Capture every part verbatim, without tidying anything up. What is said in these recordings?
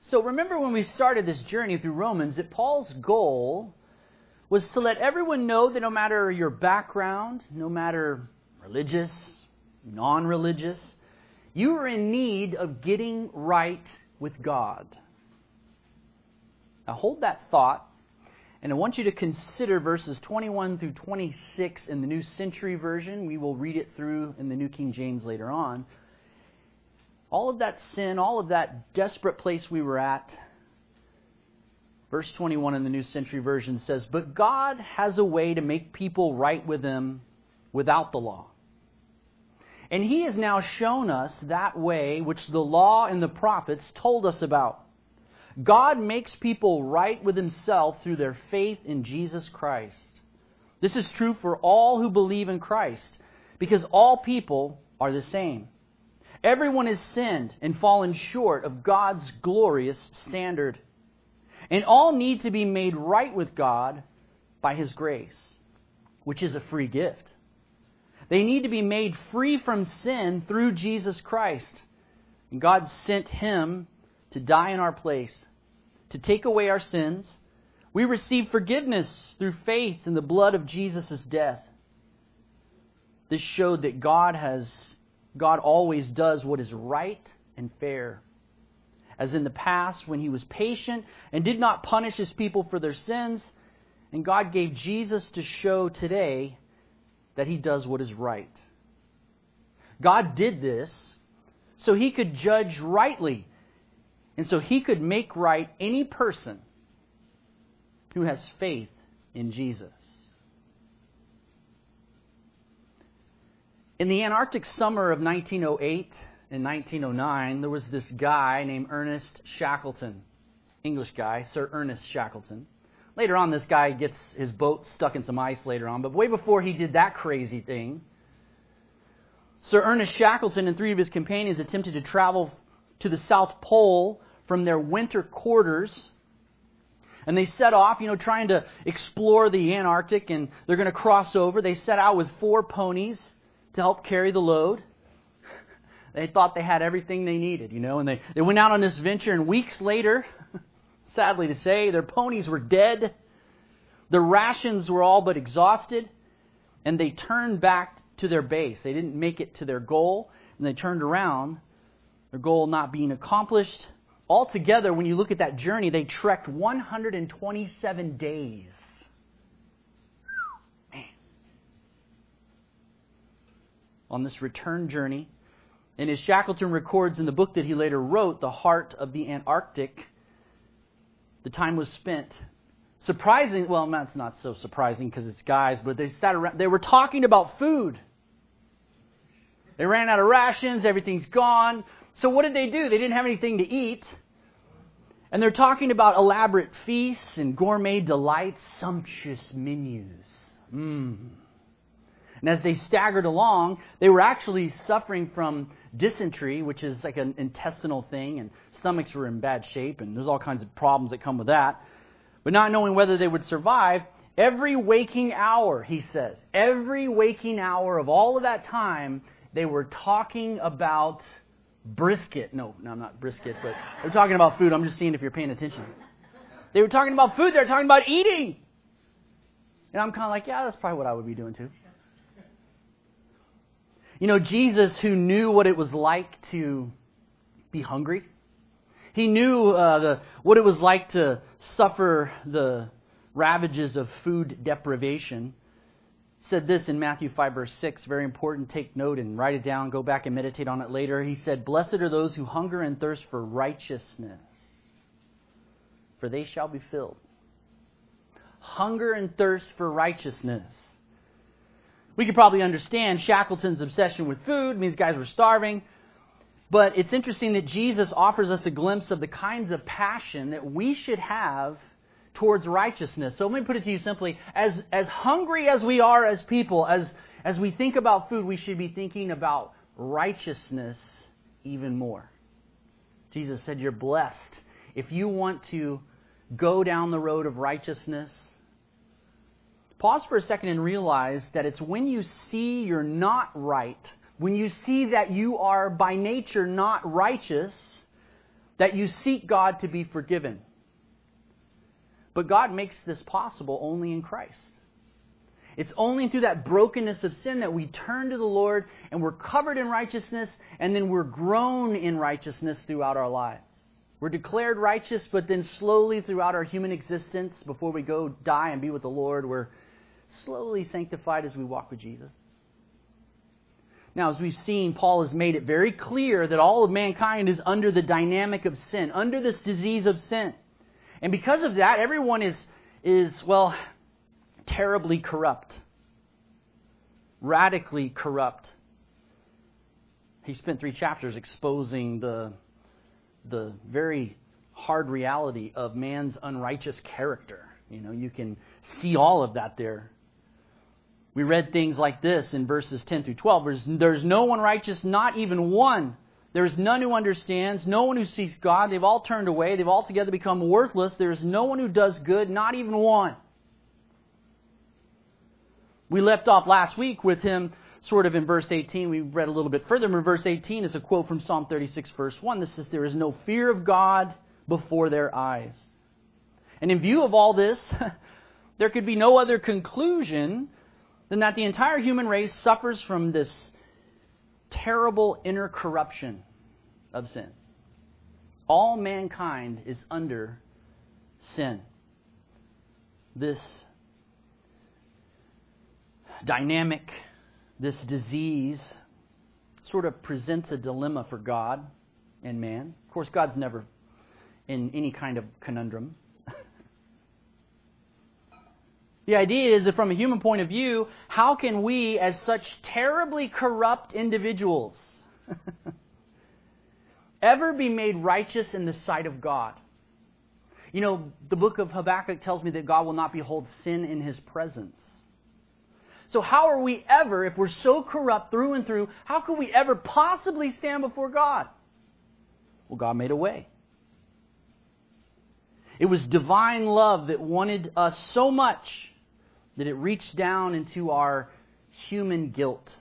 So remember when we started this journey through Romans that Paul's goal was to let everyone know that no matter your background, no matter religious, non-religious, you are in need of getting right with God. Now hold that thought, and I want you to consider verses twenty-one through twenty-six in the New Century Version. We will read it through in the New King James later on. All of that sin, all of that desperate place we were at. Verse twenty-one in the New Century Version says, "But God has a way to make people right with Him without the law. And He has now shown us that way which the law and the prophets told us about. God makes people right with Himself through their faith in Jesus Christ. This is true for all who believe in Christ, because all people are the same. Everyone has sinned and fallen short of God's glorious standard. And all need to be made right with God by His grace, which is a free gift. They need to be made free from sin through Jesus Christ. And God sent Him to die in our place, to take away our sins. We receive forgiveness through faith in the blood of Jesus' death. This showed that God has God always does what is right and fair. As in the past, when He was patient and did not punish His people for their sins, and God gave Jesus to show today that He does what is right. God did this so He could judge rightly, and so He could make right any person who has faith in Jesus. In the Antarctic summer of nineteen oh eight and nineteen oh nine, there was this guy named Ernest Shackleton. English guy, Sir Ernest Shackleton. Later on, this guy gets his boat stuck in some ice later on. But way before he did that crazy thing, Sir Ernest Shackleton and three of his companions attempted to travel to the South Pole from their winter quarters. And they set off, you know, trying to explore the Antarctic, and they're going to cross over. They set out with four ponies to help carry the load. They thought they had everything they needed, you know, and they, they went out on this venture, and weeks later, sadly to say, their ponies were dead, their rations were all but exhausted, and they turned back to their base. They didn't make it to their goal, and they turned around, their goal not being accomplished. Altogether, when you look at that journey, they trekked one hundred twenty-seven days. On this return journey. And as Shackleton records in the book that he later wrote, The Heart of the Antarctic, the time was spent surprising. Well, that's not so surprising because it's guys, but they sat around. They were talking about food. They ran out of rations. Everything's gone. So what did they do? They didn't have anything to eat. And they're talking about elaborate feasts and gourmet delights, sumptuous menus. Mmm. And as they staggered along, they were actually suffering from dysentery, which is like an intestinal thing, and stomachs were in bad shape, and there's all kinds of problems that come with that. But not knowing whether they would survive, every waking hour, he says, every waking hour of all of that time, they were talking about brisket. No, no, not brisket, but they're talking about food. I'm just seeing if you're paying attention. They were talking about food. They were talking about eating. And I'm kind of like, yeah, that's probably what I would be doing too. You know, Jesus, who knew what it was like to be hungry, he knew uh, the, what it was like to suffer the ravages of food deprivation, said this in Matthew five, verse six, very important, take note and write it down, go back and meditate on it later. He said, "Blessed are those who hunger and thirst for righteousness, for they shall be filled." Hunger and thirst for righteousness. We could probably understand Shackleton's obsession with food. I mean, these guys were starving. But it's interesting that Jesus offers us a glimpse of the kinds of passion that we should have towards righteousness. So let me put it to you simply. As, as hungry as we are as people, as, as we think about food, we should be thinking about righteousness even more. Jesus said, you're blessed. If you want to go down the road of righteousness, pause for a second and realize that it's when you see you're not right, when you see that you are by nature not righteous, that you seek God to be forgiven. But God makes this possible only in Christ. It's only through that brokenness of sin that we turn to the Lord and we're covered in righteousness, and then we're grown in righteousness throughout our lives. We're declared righteous, but then slowly throughout our human existence, before we go die and be with the Lord, we're slowly sanctified as we walk with Jesus. Now, as we've seen, Paul has made it very clear that all of mankind is under the dynamic of sin, under this disease of sin. And because of that, everyone is, is well, terribly corrupt. Radically corrupt. He spent three chapters exposing the, the very hard reality of man's unrighteous character. You know, you can see all of that there. We read things like this in verses ten through twelve. There's, there's no one righteous, not even one. There is none who understands, no one who seeks God. They've all turned away. They've altogether become worthless. There is no one who does good, not even one. We left off last week with him sort of in verse eighteen. We read a little bit further. In verse eighteen is a quote from Psalm thirty-six, verse one. This says, there is no fear of God before their eyes. And in view of all this, there could be no other conclusion than that the entire human race suffers from this terrible inner corruption of sin. All mankind is under sin. This dynamic, this disease sort of presents a dilemma for God and man. Of course, God's never in any kind of conundrum. The idea is that from a human point of view, how can we, as such terribly corrupt individuals, ever be made righteous in the sight of God? You know, the book of Habakkuk tells me that God will not behold sin in His presence. So how are we ever, if we're so corrupt through and through, how could we ever possibly stand before God? Well, God made a way. It was divine love that wanted us so much that it reached down into our human guilt.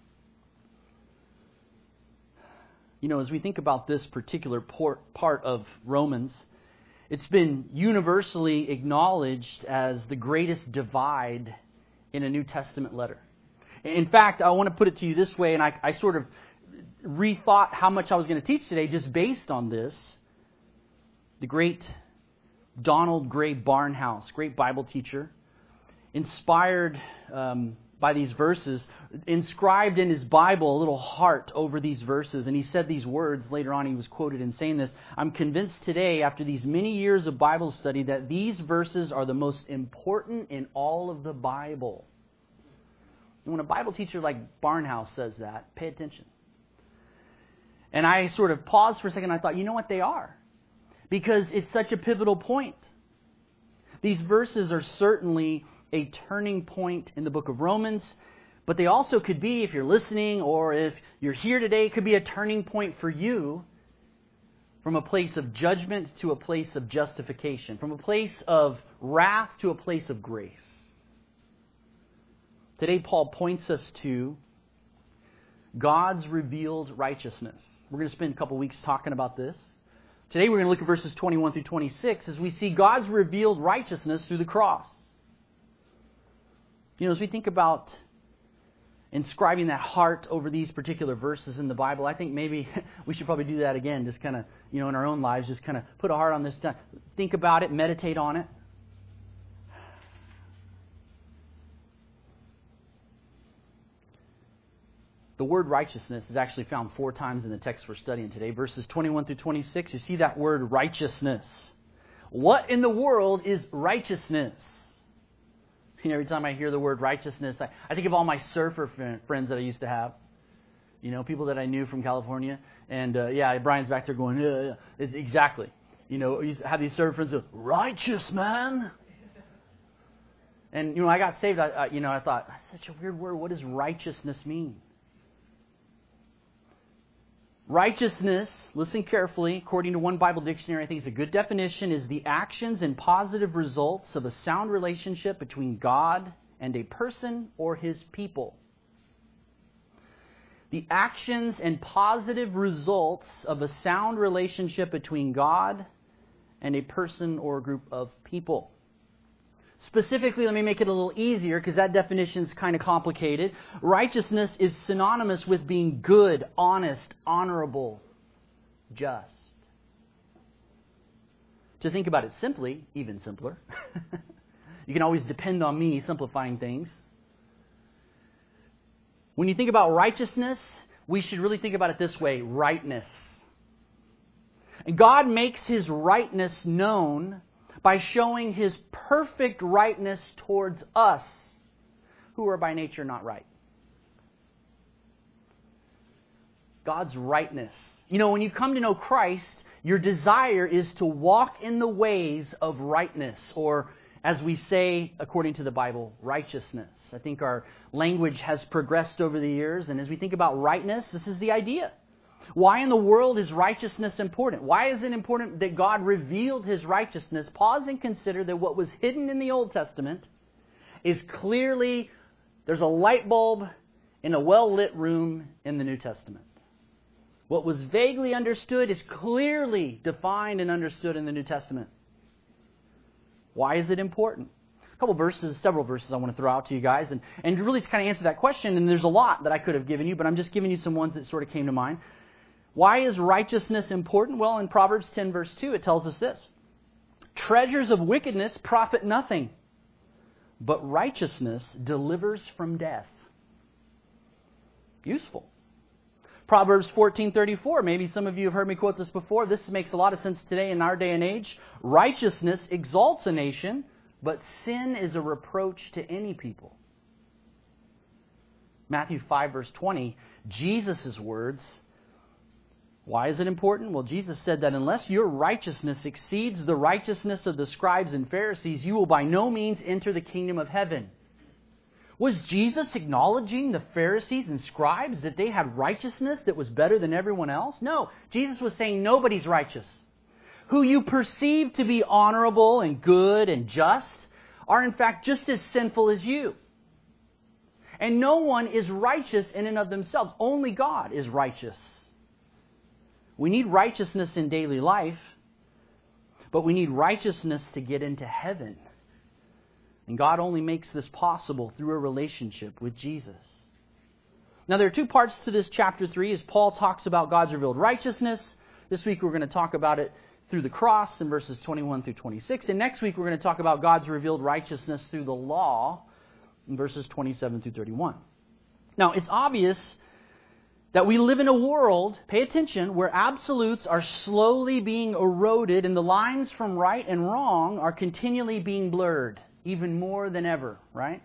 You know, as we think about this particular part of Romans, it's been universally acknowledged as the greatest divide in a New Testament letter. In fact, I want to put it to you this way, and I, I sort of rethought how much I was going to teach today just based on this. The great Donald Gray Barnhouse, great Bible teacher, inspired um, by these verses, inscribed in his Bible a little heart over these verses. And he said these words, later on he was quoted in saying this, I'm convinced today, after these many years of Bible study, that these verses are the most important in all of the Bible. And when a Bible teacher like Barnhouse says that, pay attention. And I sort of paused for a second and I thought, you know what, they are. Because it's such a pivotal point. These verses are certainly a turning point in the book of Romans, but they also could be, if you're listening or if you're here today, it could be a turning point for you from a place of judgment to a place of justification, from a place of wrath to a place of grace. Today, Paul points us to God's revealed righteousness. We're going to spend a couple weeks talking about this. Today, we're going to look at verses twenty-one through twenty-six as we see God's revealed righteousness through the cross. You know, as we think about inscribing that heart over these particular verses in the Bible, I think maybe we should probably do that again, just kind of, you know, in our own lives, just kind of put a heart on this, think about it, meditate on it. The word righteousness is actually found four times in the text we're studying today, verses twenty-one through twenty-six. You see that word righteousness. What in the world is righteousness? You know, every time I hear the word righteousness, I, I think of all my surfer friends that I used to have. You know, people that I knew from California. And uh, yeah, Brian's back there going, yeah, yeah. It's exactly. You know, I used to have these surfer friends who, righteous, man. And, you know, I got saved, I, I, you know, I thought, that's such a weird word. What does righteousness mean? Righteousness, listen carefully, according to one Bible dictionary, I think it's a good definition, is the actions and positive results of a sound relationship between God and a person or his people. the actions and positive results of a sound relationship between God and a person or group of people. Specifically, let me make it a little easier because that definition is kind of complicated. Righteousness is synonymous with being good, honest, honorable, just. To think about it simply, even simpler. You can always depend on me simplifying things. When you think about righteousness, we should really think about it this way, rightness. And God makes His rightness known by showing His perfect rightness towards us, who are by nature not right. God's rightness. You know, when you come to know Christ, your desire is to walk in the ways of rightness, or as we say, according to the Bible, righteousness. I think our language has progressed over the years, and as we think about rightness, this is the idea. Why in the world is righteousness important? Why is it important that God revealed His righteousness? Pause and consider that what was hidden in the Old Testament is clearly, there's a light bulb in a well-lit room in the New Testament. What was vaguely understood is clearly defined and understood in the New Testament. Why is it important? A couple verses, several verses I want to throw out to you guys, and, and really kind of answer that question, and there's a lot that I could have given you, but I'm just giving you some ones that sort of came to mind. Why is righteousness important? Well, in Proverbs ten, verse two, it tells us this. Treasures of wickedness profit nothing, but righteousness delivers from death. Useful. Proverbs fourteen thirty-four, maybe some of you have heard me quote this before. This makes a lot of sense today in our day and age. Righteousness exalts a nation, but sin is a reproach to any people. Matthew five, verse twenty, Jesus' words. Why is it important? Well, Jesus said that unless your righteousness exceeds the righteousness of the scribes and Pharisees, you will by no means enter the kingdom of heaven. Was Jesus acknowledging the Pharisees and scribes that they had righteousness that was better than everyone else? No. Jesus was saying nobody's righteous. Who you perceive to be honorable and good and just are in fact just as sinful as you. And no one is righteous in and of themselves. Only God is righteous. We need righteousness in daily life, but we need righteousness to get into heaven. And God only makes this possible through a relationship with Jesus. Now there are two parts to this chapter three as Paul talks about God's revealed righteousness. This week we're going to talk about it through the cross in verses twenty-one through twenty-six. And next week we're going to talk about God's revealed righteousness through the law in verses twenty-seven through thirty-one. Now it's obvious that we live in a world, pay attention, where absolutes are slowly being eroded and the lines from right and wrong are continually being blurred. Even more than ever, right?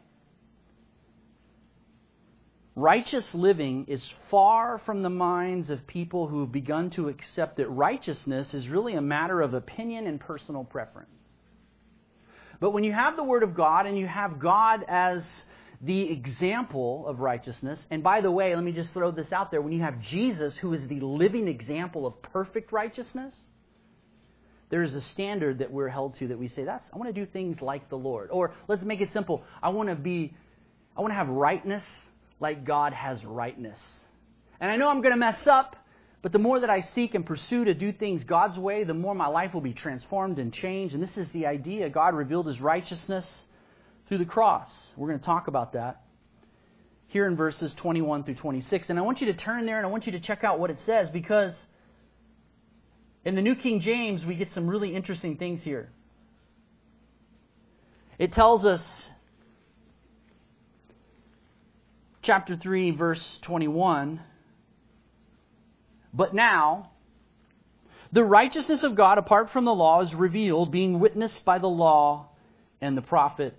Righteous living is far from the minds of people who have begun to accept that righteousness is really a matter of opinion and personal preference. But when you have the Word of God and you have God as the example of righteousness, and by the way, let me just throw this out there, when you have Jesus who is the living example of perfect righteousness, there is a standard that we're held to that we say, "That's I want to do things like the Lord." Or let's make it simple. I want to be, I want to have rightness like God has rightness. And I know I'm going to mess up, but the more that I seek and pursue to do things God's way, the more my life will be transformed and changed. And this is the idea. God revealed His righteousness through the cross. We're going to talk about that here in verses twenty-one through twenty-six. And I want you to turn there and I want you to check out what it says, because in the New King James, we get some really interesting things here. It tells us, chapter three, verse twenty-one, "But now, the righteousness of God apart from the law is revealed, being witnessed by the law and the prophets.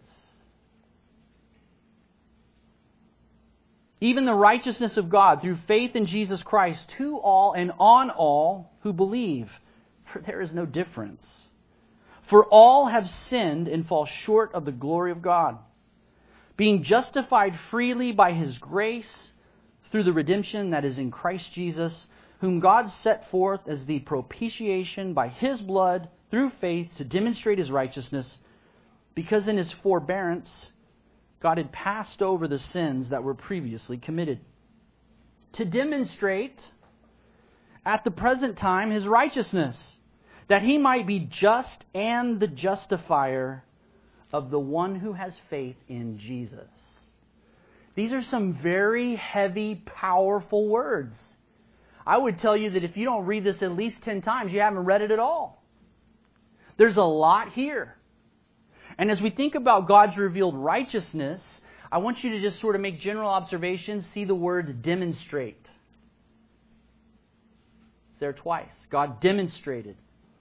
Even the righteousness of God through faith in Jesus Christ to all and on all who believe. For there is no difference. For all have sinned and fall short of the glory of God, being justified freely by His grace through the redemption that is in Christ Jesus, whom God set forth as the propitiation by His blood through faith to demonstrate His righteousness, because in His forbearance God had passed over the sins that were previously committed, to demonstrate at the present time His righteousness, that He might be just and the justifier of the one who has faith in Jesus. These are some very heavy, powerful words. I would tell you that if you don't read this at least ten times, you haven't read it at all. There's a lot here. And as we think about God's revealed righteousness, I want you to just sort of make general observations. See the word demonstrate. It's there twice. God demonstrated.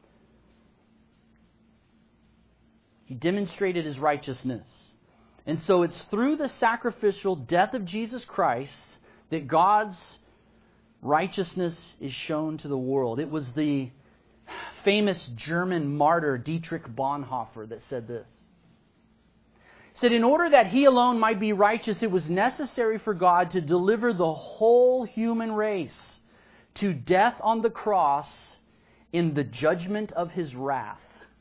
He demonstrated His righteousness. And so it's through the sacrificial death of Jesus Christ that God's righteousness is shown to the world. It was the famous German martyr Dietrich Bonhoeffer that said this. He said, in order that He alone might be righteous, it was necessary for God to deliver the whole human race to death on the cross in the judgment of His wrath.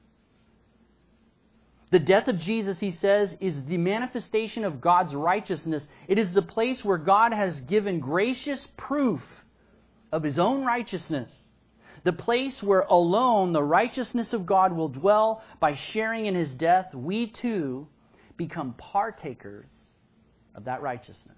The death of Jesus, he says, is the manifestation of God's righteousness. It is the place where God has given gracious proof of His own righteousness. The place where alone the righteousness of God will dwell. By sharing in His death, we too become partakers of that righteousness.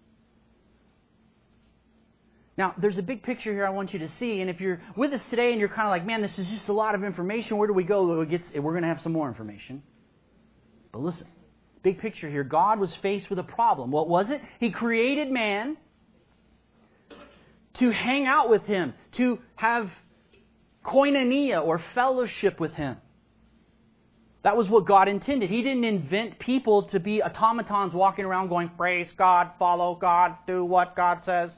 Now, there's a big picture here I want you to see. And if you're with us today and you're kind of like, man, this is just a lot of information. Where do we go? We're going to have some more information. But listen, big picture here. God was faced with a problem. What was it? He created man to hang out with Him, to have koinonia or fellowship with Him. That was what God intended. He didn't invent people to be automatons walking around going, praise God, follow God, do what God says.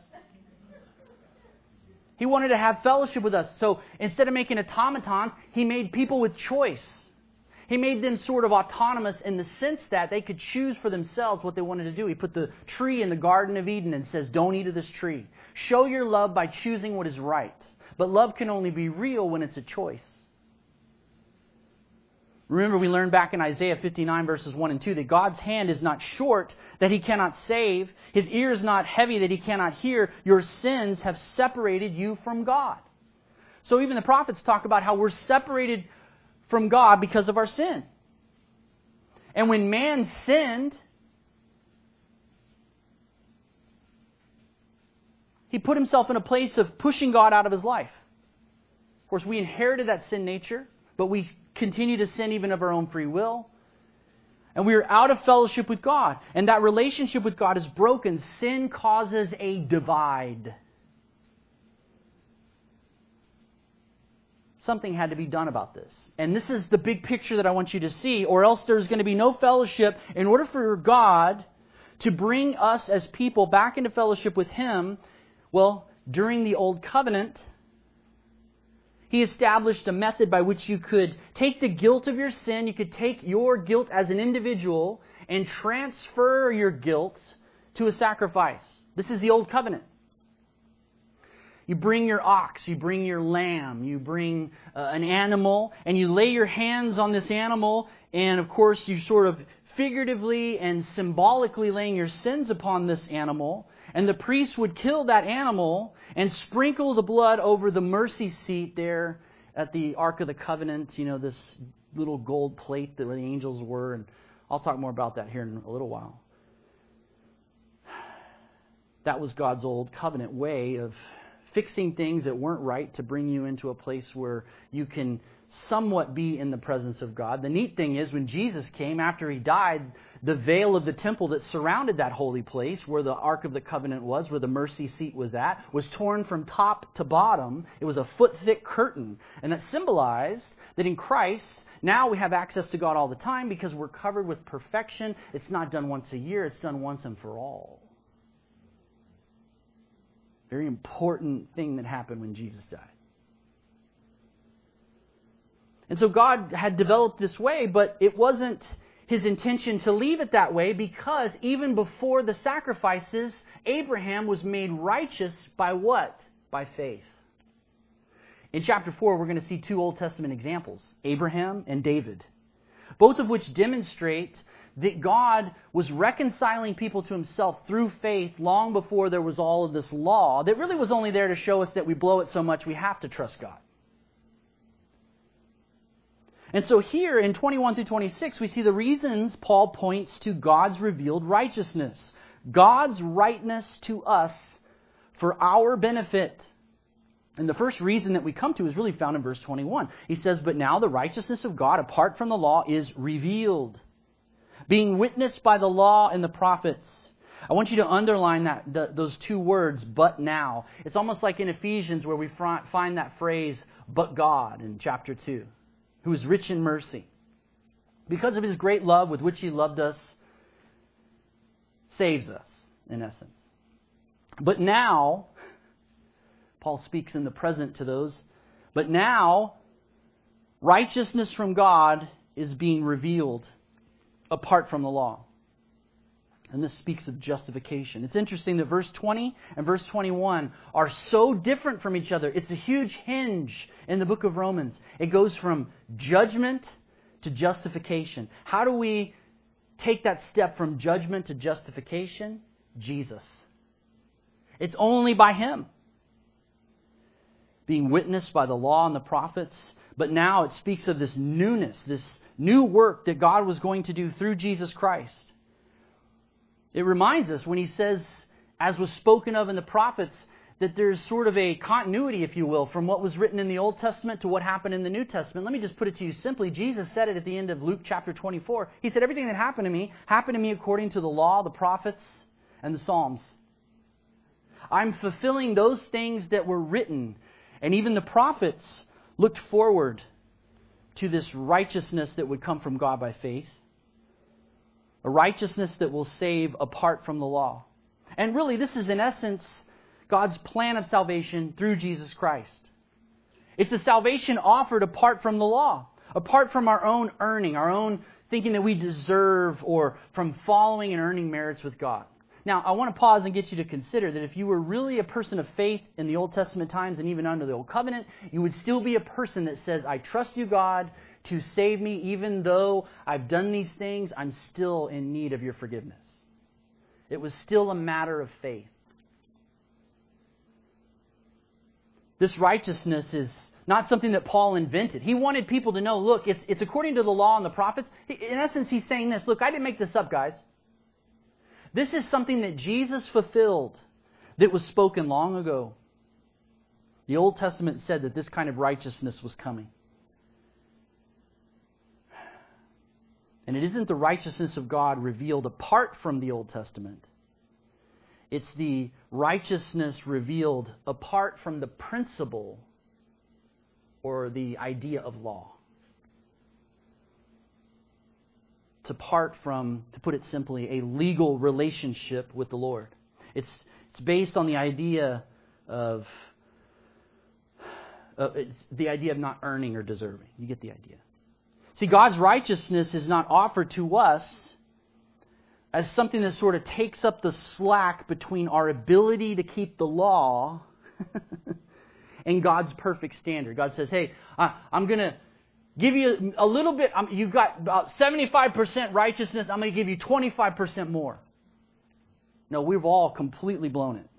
He wanted to have fellowship with us. So instead of making automatons, He made people with choice. He made them sort of autonomous in the sense that they could choose for themselves what they wanted to do. He put the tree in the Garden of Eden and says, don't eat of this tree. Show your love by choosing what is right. But love can only be real when it's a choice. Remember, we learned back in Isaiah fifty-nine verses one and two that God's hand is not short that He cannot save. His ear is not heavy that He cannot hear. Your sins have separated you from God. So even the prophets talk about how we're separated from God because of our sin. And when man sinned, he put himself in a place of pushing God out of his life. Of course, we inherited that sin nature, but we continue to sin even of our own free will. And we are out of fellowship with God. And that relationship with God is broken. Sin causes a divide. Something had to be done about this. And this is the big picture that I want you to see, or else there's going to be no fellowship. In order for God to bring us as people back into fellowship with Him, well, during the Old Covenant, He established a method by which you could take the guilt of your sin, you could take your guilt as an individual and transfer your guilt to a sacrifice. This is the Old Covenant. You bring your ox, you bring your lamb, you bring uh, an animal, and you lay your hands on this animal, and of course you sort of figuratively and symbolically laying your sins upon this animal, and the priest would kill that animal and sprinkle the blood over the mercy seat there at the Ark of the Covenant, you know, this little gold plate that where the angels were, and I'll talk more about that here in a little while. That was God's Old Covenant way of fixing things that weren't right to bring you into a place where you can somewhat be in the presence of God. The neat thing is when Jesus came, after He died, the veil of the temple that surrounded that holy place where the Ark of the Covenant was, where the mercy seat was at, was torn from top to bottom. It was a foot-thick curtain. And that symbolized that in Christ, now we have access to God all the time because we're covered with perfection. It's not done once a year. It's done once and for all. Very important thing that happened when Jesus died. And so God had developed this way, but it wasn't His intention to leave it that way because even before the sacrifices, Abraham was made righteous by what? By faith. In chapter four, we're going to see two Old Testament examples, Abraham and David, both of which demonstrate that God was reconciling people to Himself through faith long before there was all of this law that really was only there to show us that we blow it so much we have to trust God. And so here in twenty-one through twenty-six, we see the reasons Paul points to God's revealed righteousness. God's rightness to us for our benefit. And the first reason that we come to is really found in verse twenty-one. He says, "But now the righteousness of God apart from the law is revealed, being witnessed by the law and the prophets." I want you to underline that the, those two words, "but now." It's almost like in Ephesians where we fr- find that phrase, "but God," in chapter two, who is rich in mercy. Because of His great love with which He loved us, saves us, in essence. But now, Paul speaks in the present to those, but now, righteousness from God is being revealed apart from the law. And this speaks of justification. It's interesting that verse twenty and verse twenty-one are so different from each other. It's a huge hinge in the book of Romans. It goes from judgment to justification. How do we take that step from judgment to justification? Jesus. It's only by Him. Being witnessed by the law and the prophets. But now it speaks of this newness, this new work that God was going to do through Jesus Christ. It reminds us when He says, as was spoken of in the prophets, that there's sort of a continuity, if you will, from what was written in the Old Testament to what happened in the New Testament. Let me just put it to you simply. Jesus said it at the end of Luke chapter twenty-four. He said, everything that happened to me, happened to me according to the law, the prophets, and the Psalms. I'm fulfilling those things that were written. And even the prophets looked forward to this righteousness that would come from God by faith. A righteousness that will save apart from the law. And really, this is in essence God's plan of salvation through Jesus Christ. It's a salvation offered apart from the law, apart from our own earning, our own thinking that we deserve, or from following and earning merits with God. Now, I want to pause and get you to consider that if you were really a person of faith in the Old Testament times and even under the Old Covenant, you would still be a person that says, I trust you, God, to save me. Even though I've done these things, I'm still in need of your forgiveness. It was still a matter of faith. This righteousness is not something that Paul invented. He wanted people to know, look, it's, it's according to the law and the prophets. In essence, he's saying this, look, I didn't make this up, guys. This is something that Jesus fulfilled that was spoken long ago. The Old Testament said that this kind of righteousness was coming. And it isn't the righteousness of God revealed apart from the Old Testament. It's the righteousness revealed apart from the principle or the idea of law. It's apart from, to put it simply, a legal relationship with the Lord. It's it's based on the idea of uh, it's the idea of not earning or deserving. You get the idea. See, God's righteousness is not offered to us as something that sort of takes up the slack between our ability to keep the law and God's perfect standard. God says, hey, I'm going to give you a little bit. You've got about seventy-five percent righteousness. I'm going to give you twenty-five percent more. No, we've all completely blown it.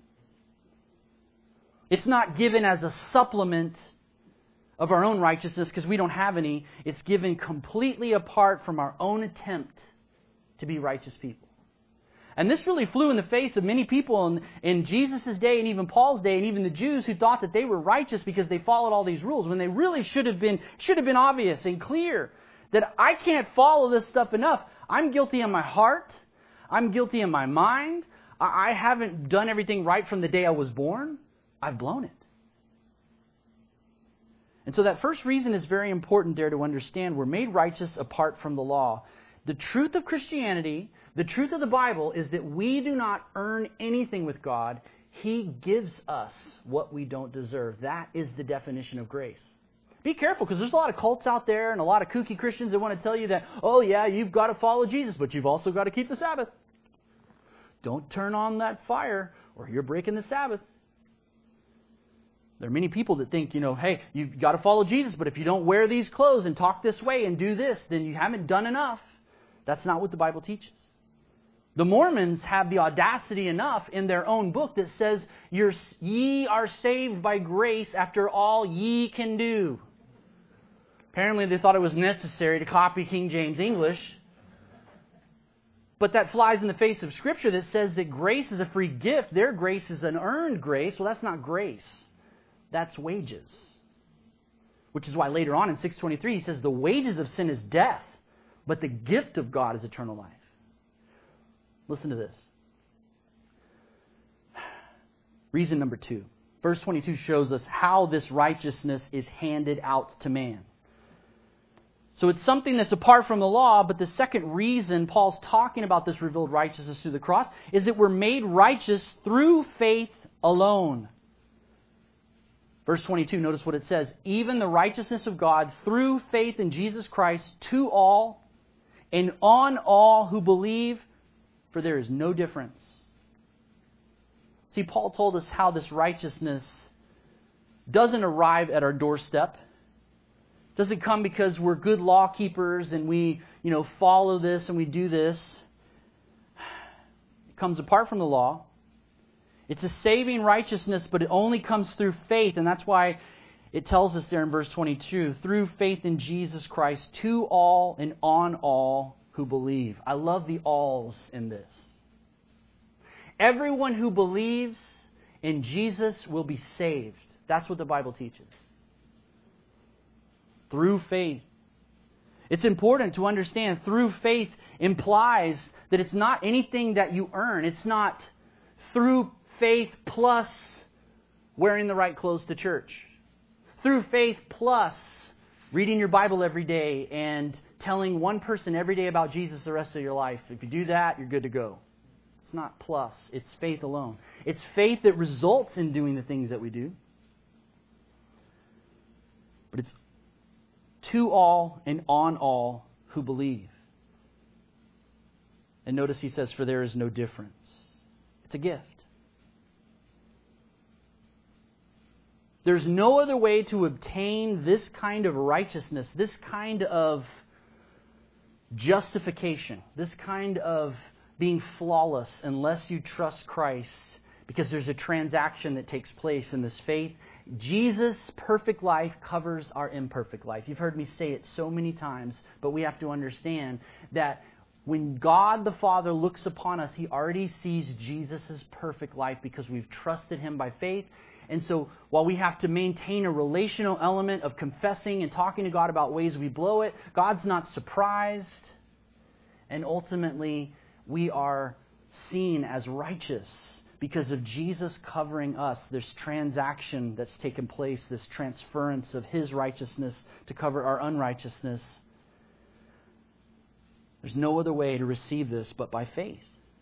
It's not given as a supplement of our own righteousness because we don't have any. It's given completely apart from our own attempt to be righteous people. And this really flew in the face of many people in, in Jesus' day and even Paul's day and even the Jews who thought that they were righteous because they followed all these rules when they really should have been should have been obvious and clear that I can't follow this stuff enough. I'm guilty in my heart. I'm guilty in my mind. I, I haven't done everything right from the day I was born. I've blown it. And so that first reason is very important there to understand. We're made righteous apart from the law. The truth of Christianity, the truth of the Bible, is that we do not earn anything with God. He gives us what we don't deserve. That is the definition of grace. Be careful, because there's a lot of cults out there and a lot of kooky Christians that want to tell you that, oh yeah, you've got to follow Jesus, but you've also got to keep the Sabbath. Don't turn on that fire or you're breaking the Sabbath. There are many people that think, you know, hey, you've got to follow Jesus, but if you don't wear these clothes and talk this way and do this, then you haven't done enough. That's not what the Bible teaches. The Mormons have the audacity enough in their own book that says, You're, ye are saved by grace after all ye can do. Apparently they thought it was necessary to copy King James English. But that flies in the face of Scripture that says that grace is a free gift. Their grace is an earned grace. Well, that's not grace. That's wages. Which is why later on in six twenty-three he says the wages of sin is death, but the gift of God is eternal life. Listen to this. Reason number two. Verse twenty-two shows us how this righteousness is handed out to man. So it's something that's apart from the law, but the second reason Paul's talking about this revealed righteousness through the cross is that we're made righteous through faith alone. Verse twenty-two, notice what it says. Even the righteousness of God through faith in Jesus Christ to all and on all who believe, for there is no difference. See, Paul told us how this righteousness doesn't arrive at our doorstep. It doesn't come because we're good law keepers and we, you know, follow this and we do this. It comes apart from the law. It's a saving righteousness, but it only comes through faith, and that's why it tells us there in verse twenty-two, through faith in Jesus Christ to all and on all who believe. I love the alls in this. Everyone who believes in Jesus will be saved. That's what the Bible teaches. Through faith. It's important to understand through faith implies that it's not anything that you earn. It's not through faith plus wearing the right clothes to church. Through faith plus reading your Bible every day and telling one person every day about Jesus the rest of your life. If you do that, you're good to go. It's not plus. It's faith alone. It's faith that results in doing the things that we do. But it's to all and on all who believe. And notice he says, for there is no difference. It's a gift. There's no other way to obtain this kind of righteousness, this kind of justification, this kind of being flawless unless you trust Christ, because there's a transaction that takes place in this faith. Jesus' perfect life covers our imperfect life. You've heard me say it so many times, but we have to understand that when God the Father looks upon us, He already sees Jesus' perfect life because we've trusted Him by faith. And so while we have to maintain a relational element of confessing and talking to God about ways we blow it, God's not surprised. And ultimately, we are seen as righteous because of Jesus covering us. This transaction that's taken place, this transference of His righteousness to cover our unrighteousness. There's no other way to receive this but by faith.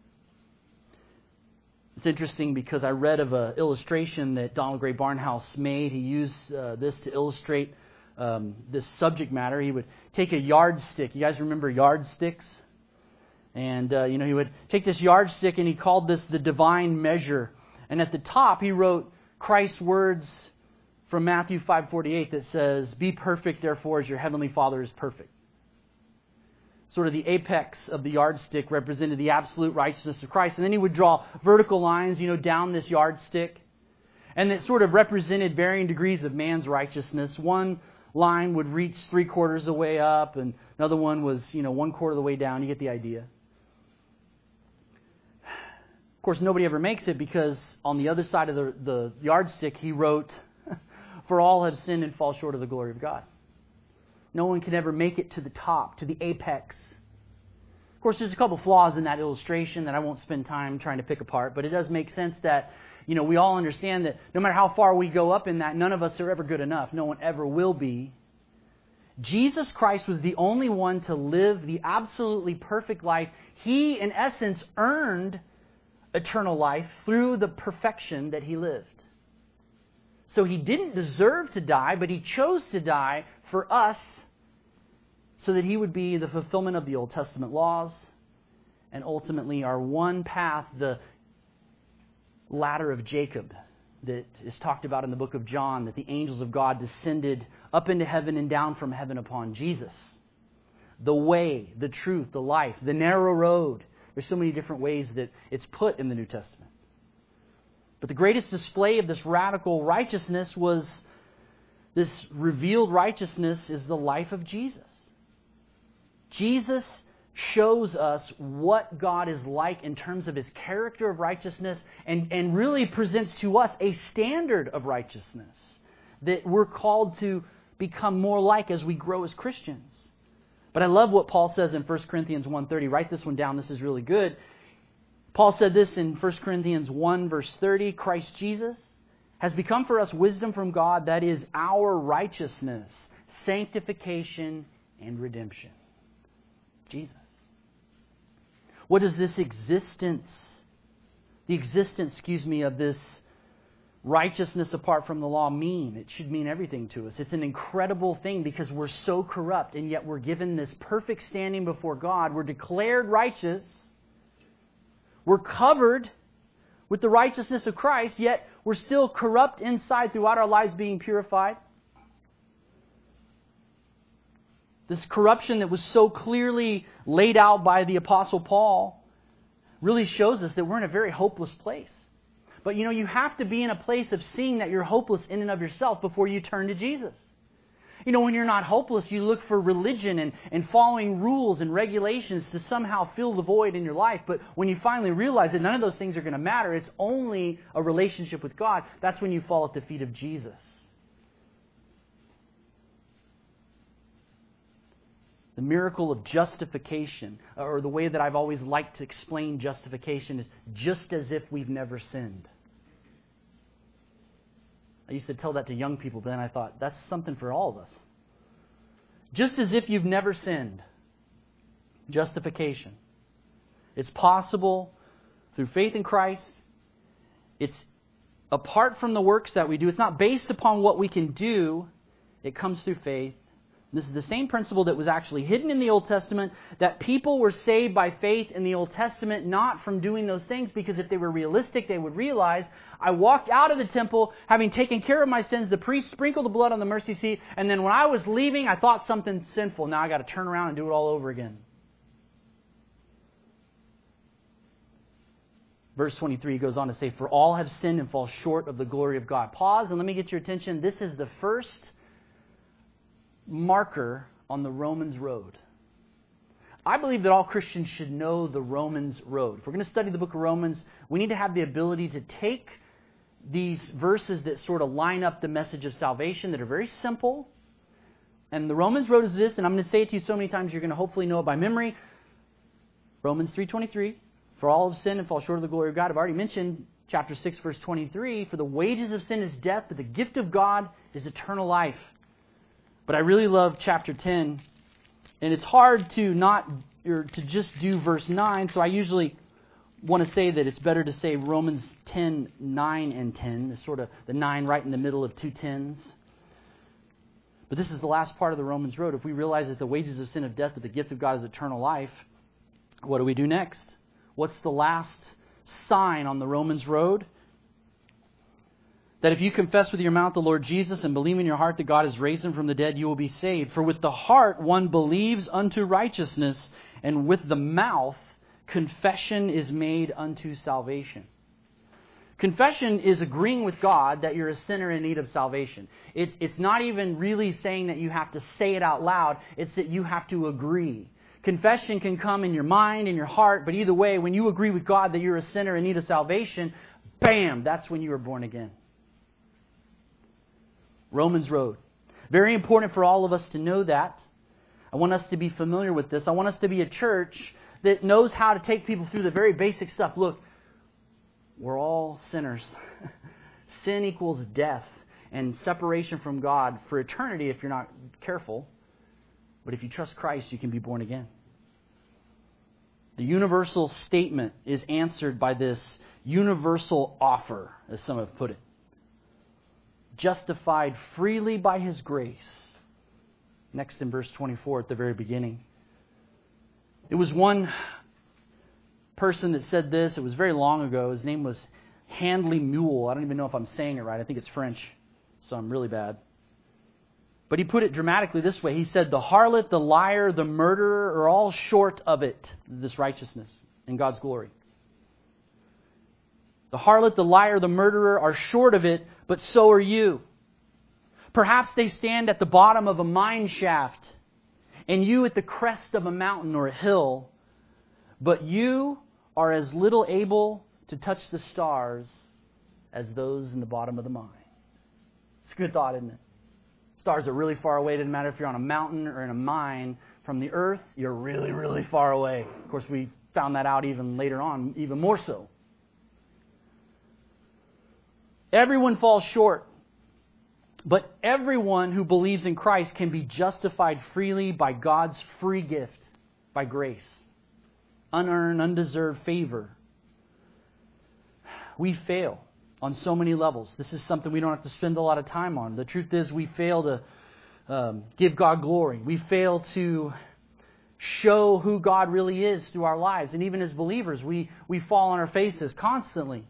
It's interesting because I read of an illustration that Donald Gray Barnhouse made. He used uh, this to illustrate um, this subject matter. He would take a yardstick. You guys remember yardsticks? And, uh, you know, he would take this yardstick and he called this the divine measure. And at the top he wrote Christ's words from Matthew five forty-eight that says, "Be perfect, therefore, as your heavenly Father is perfect." Sort of the apex of the yardstick represented the absolute righteousness of Christ. And then he would draw vertical lines, you know, down this yardstick. And it sort of represented varying degrees of man's righteousness. One line would reach three quarters of the way up, and another one was, you know, one quarter of the way down. You get the idea. Of course, nobody ever makes it because on the other side of the, the yardstick, he wrote, "For all have sinned and fall short of the glory of God." No one can ever make it to the top, to the apex. Of course, there's a couple flaws in that illustration that I won't spend time trying to pick apart, but it does make sense that, you know, we all understand that no matter how far we go up in that, none of us are ever good enough. No one ever will be. Jesus Christ was the only one to live the absolutely perfect life. He, in essence, earned eternal life through the perfection that He lived. So He didn't deserve to die, but He chose to die for us so that He would be the fulfillment of the Old Testament laws and ultimately our one path, the ladder of Jacob that is talked about in the book of John, that the angels of God descended up into heaven and down from heaven upon Jesus. the way, the truth, the life, the narrow road. There's so many different ways that it's put in the New Testament. But the greatest display of this radical righteousness was this revealed righteousness is the life of Jesus. Jesus shows us what God is like in terms of His character of righteousness and, and really presents to us a standard of righteousness that we're called to become more like as we grow as Christians. But I love what Paul says in First Corinthians one thirty. Write this one down. This is really good. Paul said this in First Corinthians one verse thirty. Christ Jesus has become for us wisdom from God, that is our righteousness, sanctification, and redemption. Jesus. What does this existence, the existence, excuse me, of this righteousness apart from the law mean? It should mean everything to us. It's an incredible thing because we're so corrupt, and yet we're given this perfect standing before God. We're declared righteous. We're covered with the righteousness of Christ, yet we're still corrupt inside throughout our lives being purified. This corruption that was so clearly laid out by the Apostle Paul really shows us that we're in a very hopeless place. But you know, you have to be in a place of seeing that you're hopeless in and of yourself before you turn to Jesus. You know, when you're not hopeless, you look for religion and, and following rules and regulations to somehow fill the void in your life. But when you finally realize that none of those things are going to matter, it's only a relationship with God, that's when you fall at the feet of Jesus. The miracle of justification, or the way that I've always liked to explain justification, is just as if we've never sinned. I used to tell that to young people, but then I thought, that's something for all of us. Just as if you've never sinned. Justification. It's possible through faith in Christ. It's apart from the works that we do. It's not based upon what we can do. It comes through faith. This is the same principle that was actually hidden in the Old Testament, that people were saved by faith in the Old Testament, not from doing those things, because if they were realistic, they would realize, I walked out of the temple having taken care of my sins, the priest sprinkled the blood on the mercy seat, and then when I was leaving, I thought something sinful. Now I got to turn around and do it all over again. Verse twenty-three goes on to say, for all have sinned and fall short of the glory of God. Pause and let me get your attention. This is the first marker on the Romans road. I believe that all Christians should know the Romans road. If we're going to study the book of Romans, we need to have the ability to take these verses that sort of line up the message of salvation that are very simple. And the Romans road is this, and I'm going to say it to you so many times you're going to hopefully know it by memory. Romans three twenty-three, for all have sinned and fall short of the glory of God. I've already mentioned chapter six, verse twenty-three, for the wages of sin is death, but the gift of God is eternal life. But I really love chapter ten, and it's hard to not or to just do verse nine, so I usually want to say that it's better to say Romans ten, nine, and ten. It's sort of the nine right in the middle of two tens. But this is the last part of the Romans road. If we realize that the wages of sin is death, but the gift of God is eternal life, what do we do next? What's the last sign on the Romans road? That if you confess with your mouth the Lord Jesus and believe in your heart that God has raised Him from the dead, you will be saved. For with the heart one believes unto righteousness, and with the mouth confession is made unto salvation. Confession is agreeing with God that you're a sinner in need of salvation. It's, it's not even really saying that you have to say it out loud. It's that you have to agree. Confession can come in your mind, in your heart, but either way, when you agree with God that you're a sinner in need of salvation, bam, that's when you were born again. Romans road. Very important for all of us to know that. I want us to be familiar with this. I want us to be a church that knows how to take people through the very basic stuff. Look, we're all sinners. Sin equals death and separation from God for eternity if you're not careful. But if you trust Christ, you can be born again. The universal statement is answered by this universal offer, as some have put it. Justified freely by His grace. Next in verse twenty-four at the very beginning. It was one person that said this. It was very long ago. His name was Handley Mule. I don't even know if I'm saying it right. I think it's French, so I'm really bad. But he put it dramatically this way. He said, the harlot, the liar, the murderer are all short of it, this righteousness and God's glory. The harlot, the liar, the murderer are short of it, but so are you. Perhaps they stand at the bottom of a mine shaft, and you at the crest of a mountain or a hill, but you are as little able to touch the stars as those in the bottom of the mine. It's a good thought, isn't it? Stars are really far away. It doesn't matter if you're on a mountain or in a mine. From the earth, you're really, really far away. Of course, we found that out even later on, even more so. Everyone falls short. But everyone who believes in Christ can be justified freely by God's free gift, by grace. Unearned, undeserved favor. We fail on so many levels. This is something we don't have to spend a lot of time on. The truth is we fail to um, give God glory. We fail to show who God really is through our lives. And even as believers, we, we fall on our faces constantly.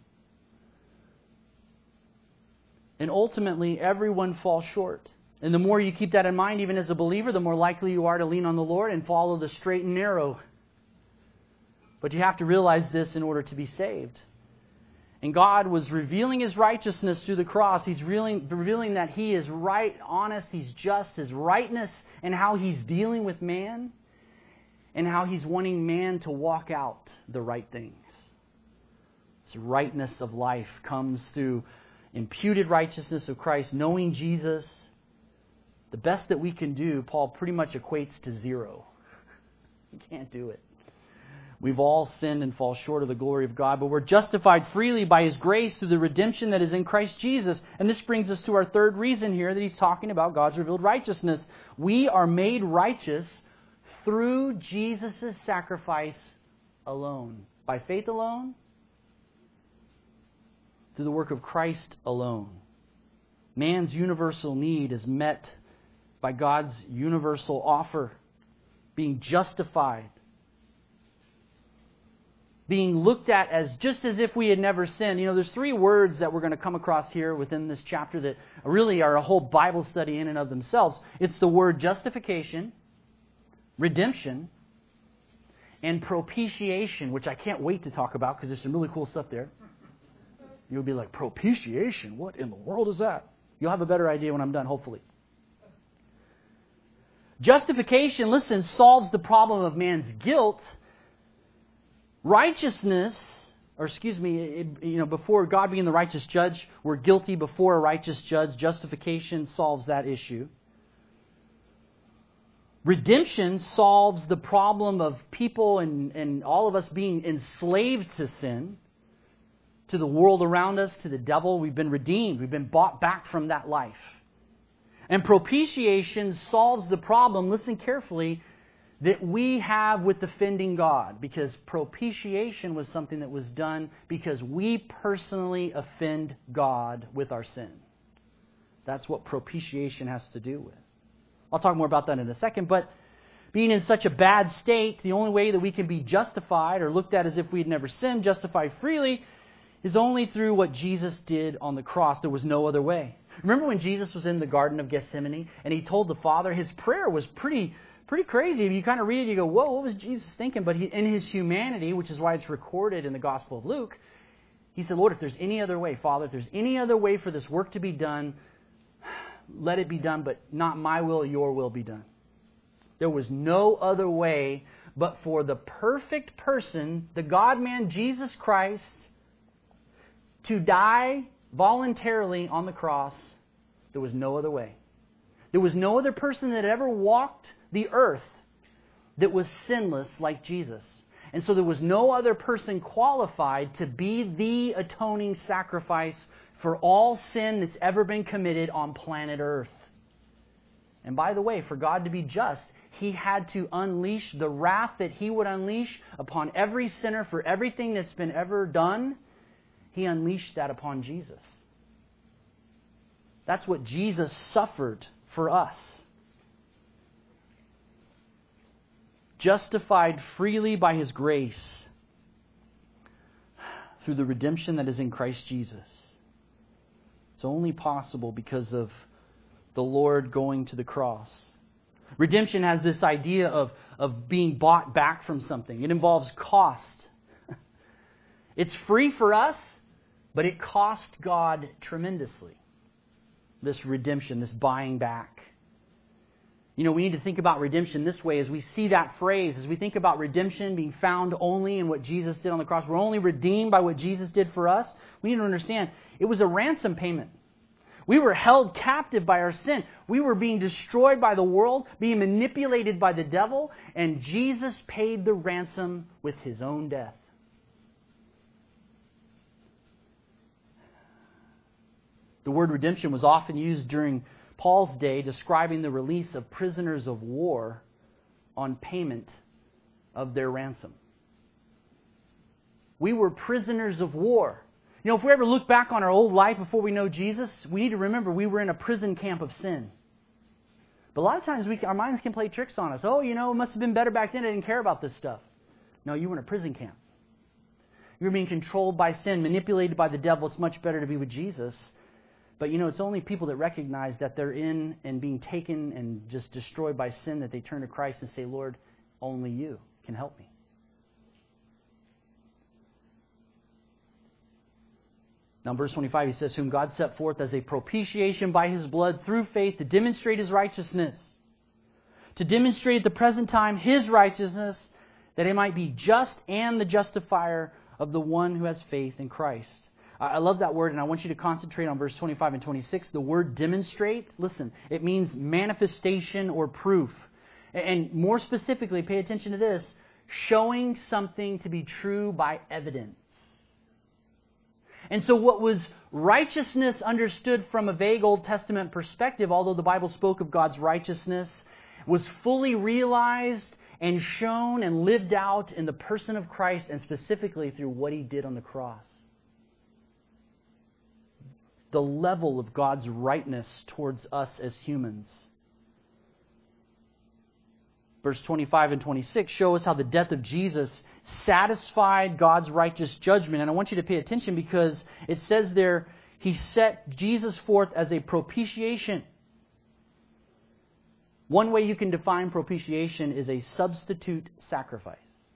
And ultimately, everyone falls short. And the more you keep that in mind, even as a believer, the more likely you are to lean on the Lord and follow the straight and narrow. But you have to realize this in order to be saved. And God was revealing His righteousness through the cross. He's revealing, revealing that He is right, honest, He's just, His rightness, and how He's dealing with man, and how He's wanting man to walk out the right things. This rightness of life comes through imputed righteousness of Christ, knowing Jesus. The best that we can do, Paul pretty much equates to zero. You can't do it. We've all sinned and fall short of the glory of God, but we're justified freely by His grace through the redemption that is in Christ Jesus. And this brings us to our third reason here that he's talking about God's revealed righteousness. We are made righteous through Jesus' sacrifice alone. By faith alone, through the work of Christ alone. Man's universal need is met by God's universal offer, being justified, being looked at as just as if we had never sinned. You know, there's three words that we're going to come across here within this chapter that really are a whole Bible study in and of themselves. It's the word justification, redemption, and propitiation, which I can't wait to talk about because there's some really cool stuff there. You'll be like, propitiation? What in the world is that? You'll have a better idea when I'm done, hopefully. Justification, listen, solves the problem of man's guilt. Righteousness, or excuse me, it, you know, before God being the righteous judge, we're guilty before a righteous judge. Justification solves that issue. Redemption solves the problem of people and, and all of us being enslaved to sin, to the world around us, to the devil. We've been redeemed. We've been bought back from that life. And propitiation solves the problem, listen carefully, that we have with offending God. Because propitiation was something that was done because we personally offend God with our sin. That's what propitiation has to do with. I'll talk more about that in a second. But being in such a bad state, the only way that we can be justified or looked at as if we had never sinned, justified freely, is only through what Jesus did on the cross. There was no other way. Remember when Jesus was in the Garden of Gethsemane and He told the Father, His prayer was pretty pretty crazy. If you kind of read it, you go, whoa, what was Jesus thinking? But he, in His humanity, which is why it's recorded in the Gospel of Luke, He said, Lord, if there's any other way, Father, if there's any other way for this work to be done, let it be done, but not my will, your will be done. There was no other way but for the perfect person, the God-man Jesus Christ, to die voluntarily on the cross. There was no other way. There was no other person that ever walked the earth that was sinless like Jesus. And so there was no other person qualified to be the atoning sacrifice for all sin that's ever been committed on planet Earth. And by the way, for God to be just, He had to unleash the wrath that He would unleash upon every sinner for everything that's been ever done. He unleashed that upon Jesus. That's what Jesus suffered for us. Justified freely by His grace through the redemption that is in Christ Jesus. It's only possible because of the Lord going to the cross. Redemption has this idea of, of being bought back from something. It involves cost. It's free for us, but it cost God tremendously. This redemption, this buying back. You know, we need to think about redemption this way as we see that phrase, as we think about redemption being found only in what Jesus did on the cross. We're only redeemed by what Jesus did for us. We need to understand it was a ransom payment. We were held captive by our sin. We were being destroyed by the world, being manipulated by the devil, and Jesus paid the ransom with His own death. The word redemption was often used during Paul's day, describing the release of prisoners of war on payment of their ransom. We were prisoners of war. You know, if we ever look back on our old life before we know Jesus, we need to remember we were in a prison camp of sin. But a lot of times we, our minds can play tricks on us. Oh, you know, it must have been better back then. I didn't care about this stuff. No, you were in a prison camp. You were being controlled by sin, manipulated by the devil. It's much better to be with Jesus. But you know, it's only people that recognize that they're in and being taken and just destroyed by sin that they turn to Christ and say, Lord, only you can help me. Now in verse twenty-five he says, whom God set forth as a propitiation by His blood through faith to demonstrate His righteousness. To demonstrate at the present time His righteousness, that He might be just and the justifier of the one who has faith in Christ. I love that word, and I want you to concentrate on verse twenty-five and twenty-six. The word demonstrate, listen, it means manifestation or proof. And more specifically, pay attention to this, showing something to be true by evidence. And so what was righteousness understood from a vague Old Testament perspective, although the Bible spoke of God's righteousness, was fully realized and shown and lived out in the person of Christ, and specifically through what He did on the cross. The level of God's rightness towards us as humans. Verse twenty-five and twenty-six show us how the death of Jesus satisfied God's righteous judgment. And I want you to pay attention because it says there, He set Jesus forth as a propitiation. One way you can define propitiation is a substitute sacrifice.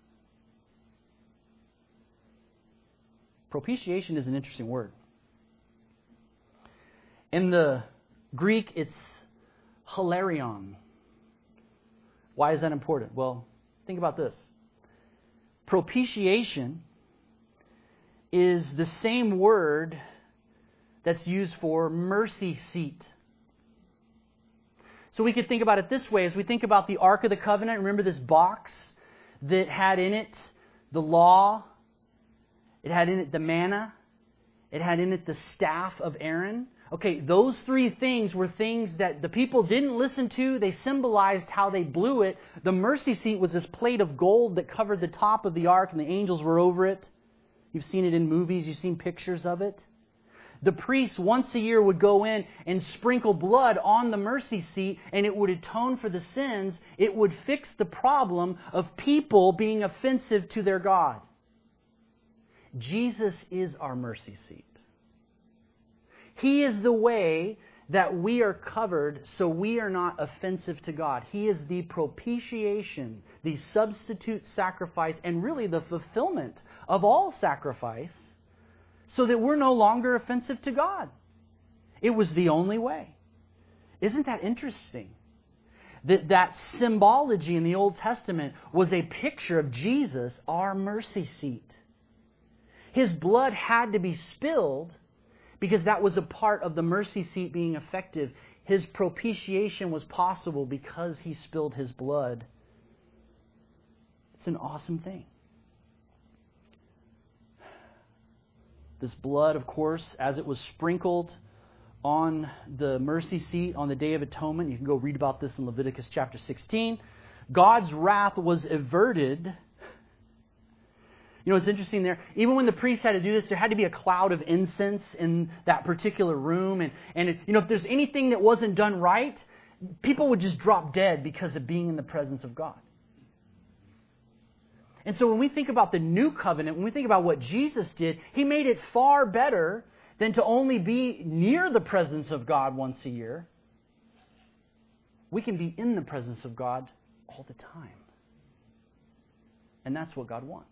Propitiation is an interesting word. In the Greek, it's hilarion. Why is that important? Well, think about this. Propitiation is the same word that's used for mercy seat. So we could think about it this way. As we think about the Ark of the Covenant, remember this box that had in it the law, it had in it the manna, it had in it the staff of Aaron. Okay, those three things were things that the people didn't listen to. They symbolized how they blew it. The mercy seat was this plate of gold that covered the top of the ark, and the angels were over it. You've seen it in movies. You've seen pictures of it. The priests once a year would go in and sprinkle blood on the mercy seat, and it would atone for the sins. It would fix the problem of people being offensive to their God. Jesus is our mercy seat. He is the way that we are covered so we are not offensive to God. He is the propitiation, the substitute sacrifice, and really the fulfillment of all sacrifice so that we're no longer offensive to God. It was the only way. Isn't that interesting? That that symbology in the Old Testament was a picture of Jesus, our mercy seat. His blood had to be spilled because that was a part of the mercy seat being effective. His propitiation was possible because He spilled His blood. It's an awesome thing. This blood, of course, as it was sprinkled on the mercy seat on the Day of Atonement, you can go read about this in Leviticus chapter sixteen, God's wrath was averted. You know, it's interesting there. Even when the priest had to do this, there had to be a cloud of incense in that particular room. And, and it, you know, if there's anything that wasn't done right, people would just drop dead because of being in the presence of God. And so when we think about the new covenant, when we think about what Jesus did, He made it far better than to only be near the presence of God once a year. We can be in the presence of God all the time. And that's what God wants.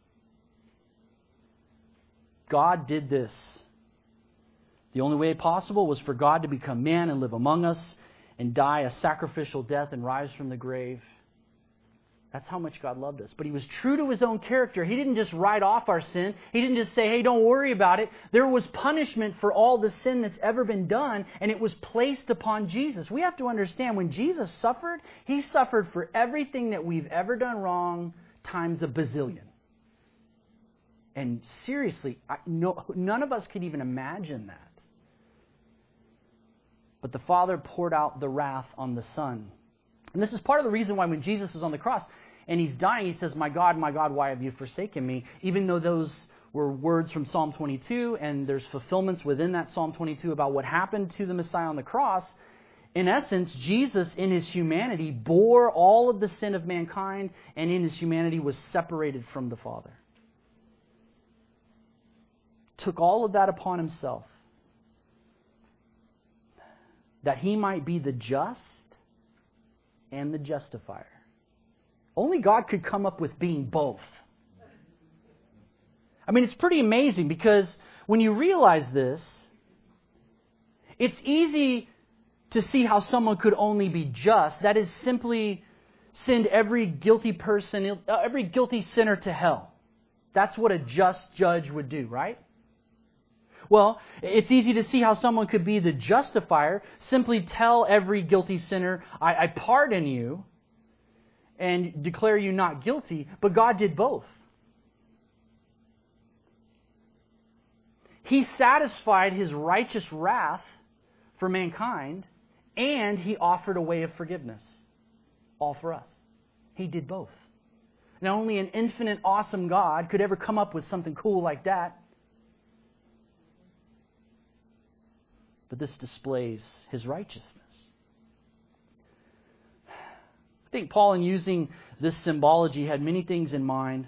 God did this. The only way possible was for God to become man and live among us and die a sacrificial death and rise from the grave. That's how much God loved us. But He was true to His own character. He didn't just write off our sin. He didn't just say, hey, don't worry about it. There was punishment for all the sin that's ever been done, and it was placed upon Jesus. We have to understand, when Jesus suffered, He suffered for everything that we've ever done wrong times a bazillion. And seriously, I, no, none of us could even imagine that. But the Father poured out the wrath on the Son. And this is part of the reason why when Jesus is on the cross and He's dying, He says, my God, my God, why have you forsaken me? Even though those were words from Psalm twenty-two, and there's fulfillments within that Psalm twenty-two about what happened to the Messiah on the cross, in essence, Jesus in His humanity bore all of the sin of mankind, and in His humanity was separated from the Father. Took all of that upon Himself, that He might be the just and the justifier. Only God could come up with being both. I mean, it's pretty amazing, because when you realize this, it's easy to see how someone could only be just. That is, simply send every guilty person, every guilty sinner to hell. That's what a just judge would do, right? Well, it's easy to see how someone could be the justifier, simply tell every guilty sinner, I, I pardon you, and declare you not guilty, but God did both. He satisfied His righteous wrath for mankind, and He offered a way of forgiveness, all for us. He did both. Now, only an infinite, awesome God could ever come up with something cool like that. But this displays His righteousness. I think Paul, in using this symbology, had many things in mind.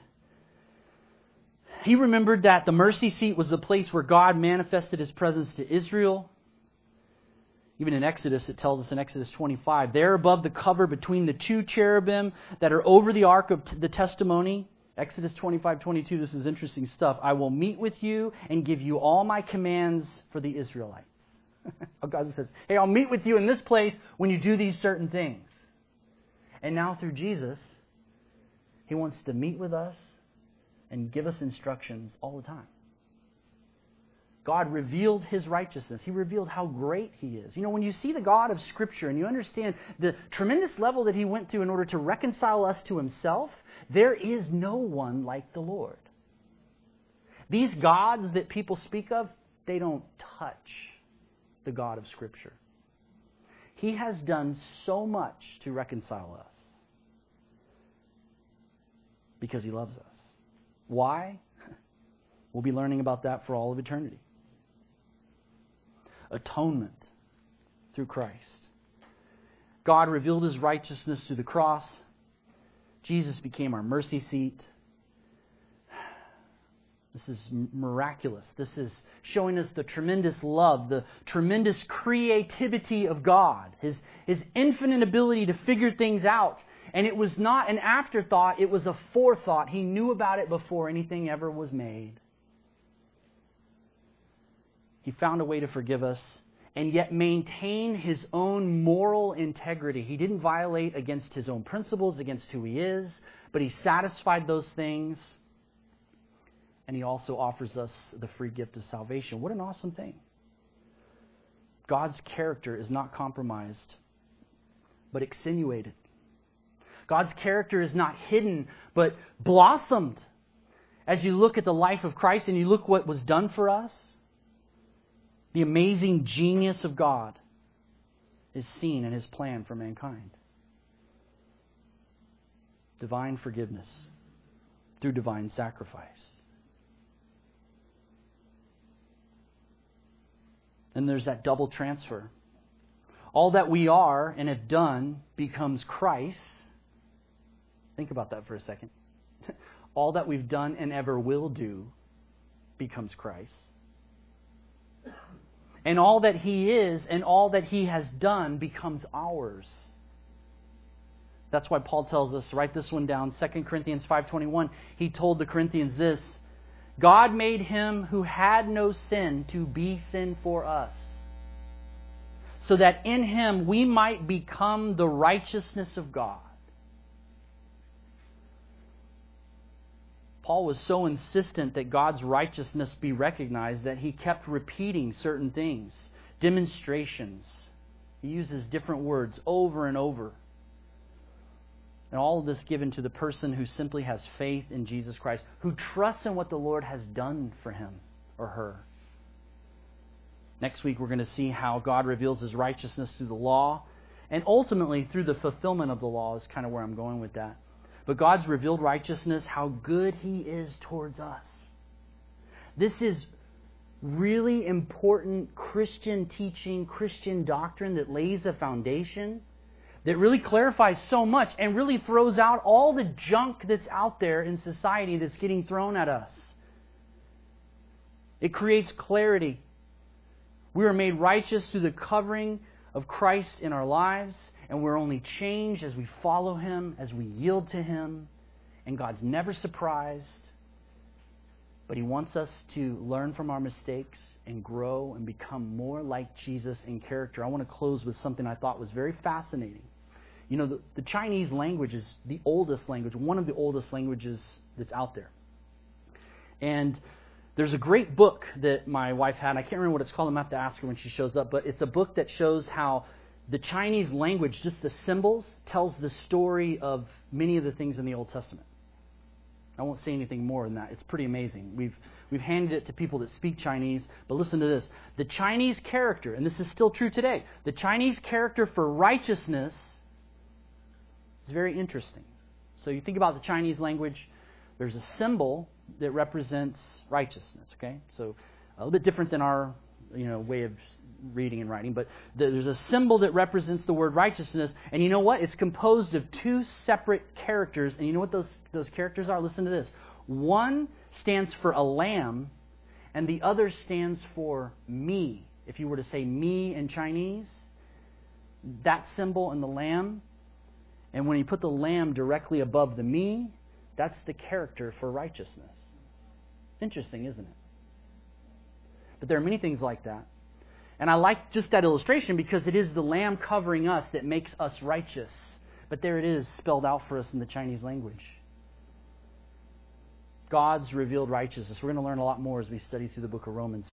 He remembered that the mercy seat was the place where God manifested His presence to Israel. Even in Exodus, it tells us in Exodus twenty-five, there above the cover between the two cherubim that are over the ark of the testimony, Exodus twenty-five twenty-two, this is interesting stuff. I will meet with you and give you all my commands for the Israelites. God says, hey, I'll meet with you in this place when you do these certain things. And now through Jesus, He wants to meet with us and give us instructions all the time. God revealed His righteousness. He revealed how great He is. You know, when you see the God of Scripture and you understand the tremendous level that He went through in order to reconcile us to Himself, there is no one like the Lord. These gods that people speak of, they don't touch the God of Scripture. He has done so much to reconcile us because He loves us. Why? We'll be learning about that for all of eternity. Atonement through Christ. God revealed His righteousness through the cross. Jesus became our mercy seat. This is miraculous. This is showing us the tremendous love, the tremendous creativity of God, His, His infinite ability to figure things out. And it was not an afterthought, it was a forethought. He knew about it before anything ever was made. He found a way to forgive us and yet maintain His own moral integrity. He didn't violate against His own principles, against who He is, but He satisfied those things. And He also offers us the free gift of salvation. What an awesome thing. God's character is not compromised, but extenuated. God's character is not hidden, but blossomed. As you look at the life of Christ and you look what was done for us, the amazing genius of God is seen in His plan for mankind. Divine forgiveness through divine sacrifice. And there's that double transfer. All that we are and have done becomes Christ. Think about that for a second. All that we've done and ever will do becomes Christ. And all that He is and all that He has done becomes ours That's why Paul tells us, write this one down, Second Corinthians five twenty-one. He told the Corinthians this, God made him who had no sin to be sin for us, so that in him we might become the righteousness of God. Paul was so insistent that God's righteousness be recognized that he kept repeating certain things, demonstrations. He uses different words over and over. And all of this given to the person who simply has faith in Jesus Christ, who trusts in what the Lord has done for him or her. Next week we're going to see how God reveals His righteousness through the law, and ultimately through the fulfillment of the law is kind of where I'm going with that. But God's revealed righteousness, how good He is towards us. This is really important Christian teaching, Christian doctrine that lays a foundation, that really clarifies so much and really throws out all the junk that's out there in society that's getting thrown at us. It creates clarity. We are made righteous through the covering of Christ in our lives, and we're only changed as we follow Him, as we yield to Him. And God's never surprised, but He wants us to learn from our mistakes and grow and become more like Jesus in character. I want to close with something I thought was very fascinating. You know, the, the Chinese language is the oldest language, one of the oldest languages that's out there. And there's a great book that my wife had. I can't remember what it's called. I'm going to have to ask her when she shows up. But it's a book that shows how the Chinese language, just the symbols, tells the story of many of the things in the Old Testament. I won't say anything more than that. It's pretty amazing. We've we've handed it to people that speak Chinese. But listen to this. The Chinese character, and this is still true today, the Chinese character for righteousness is very interesting. So you think about the Chinese language, there's a symbol that represents righteousness, okay? So a little bit different than our, you know, way of reading and writing, but there's a symbol that represents the word righteousness, and you know what? It's composed of two separate characters, and you know what those, those characters are? Listen to this. One stands for a lamb, and the other stands for me. If you were to say me in Chinese, that symbol and the lamb, and when you put the lamb directly above the me, that's the character for righteousness. Interesting, isn't it? But there are many things like that. And I like just that illustration because it is the lamb covering us that makes us righteous. But there it is spelled out for us in the Chinese language. God's revealed righteousness. We're going to learn a lot more as we study through the book of Romans.